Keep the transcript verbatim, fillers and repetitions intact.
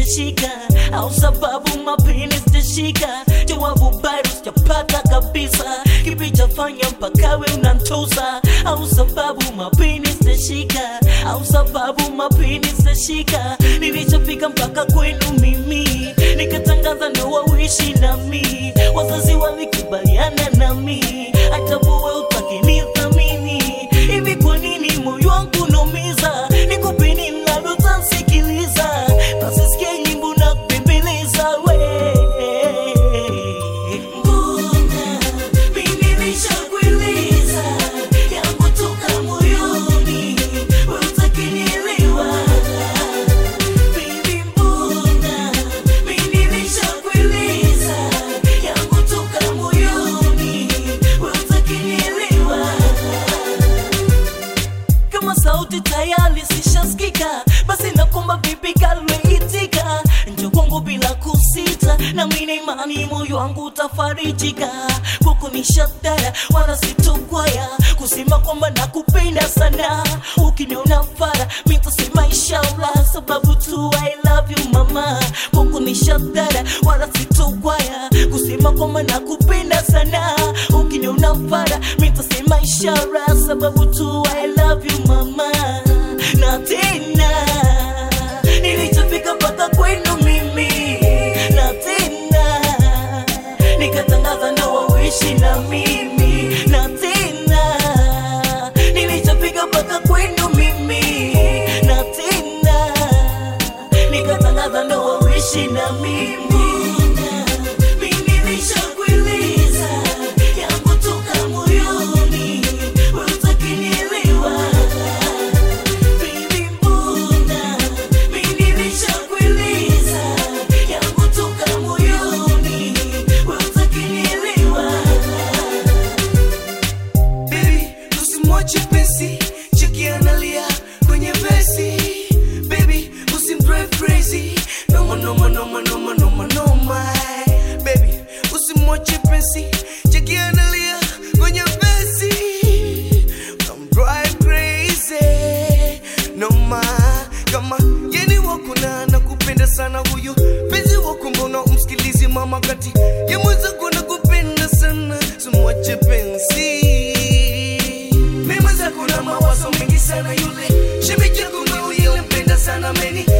zitashika, au sababu mapini zitashika. Jawabu bado sijapata kabisa, kipi chafanya mpaka we unanitosa? Au sababu mapini zitashika, au sababu mapini zitashika. Nilichofika mpaka kwenu mimi, nikatangaza ndoa uishi nami. Wazazi walikubaliana nami, hata wewe utakinithamini. Hivi kwa nini moyo wangu unaumiza? Nikupe nini nalo utasikiliza? Basi sikia nyimbo na kubembeleza we. Mbona mimi nishakueleza yangu toka moyoni, wewe utakinielewa? Baby mbona mimi nishakueleza yangu toka moyoni, wewe utakinielewa? Kama sauti tayari sishasikika, basi nakuomba vipi kalwe itika. Njoo kwangu bila kusita, na mimi imani moyo wangu utafarijika. Kwako ni shatara wala sitokwaya, kusema kwamba nakupenda sana. Ukiniona fara mimi nitasema inshallah, sababu tu I love you mama. Kwako ni shatara wala sitokwaya, kusema kwamba nakupenda sana. Ukiniona fara mimi nitasema inshallah, sababu tu I love you mama. Na tena nilichofika mpaka kwenu mimi, na tena nikatangaza ndoa uishi na mimi. Na tena nilichofika mpaka kwenu mimi, na tena nikatangaza ndoa uishi na mimi. Chipesi, cheki analia kwenye vesi. Baby, usimdrive crazy. Noma, noma, noma, noma, noma, noma. Baby, usimwache pesi, cheki analia kwenye vesi. Usimdrive crazy. Noma, kama yeni wako na nakupenda sana huyu. Penzi wako mbona umsikilizi mama kati ya mweza kwa nakupenda sana. Usimwache pensi. Kuna mawazo mengi sana yule shemeji yako mwewe yule mpenda sana meni.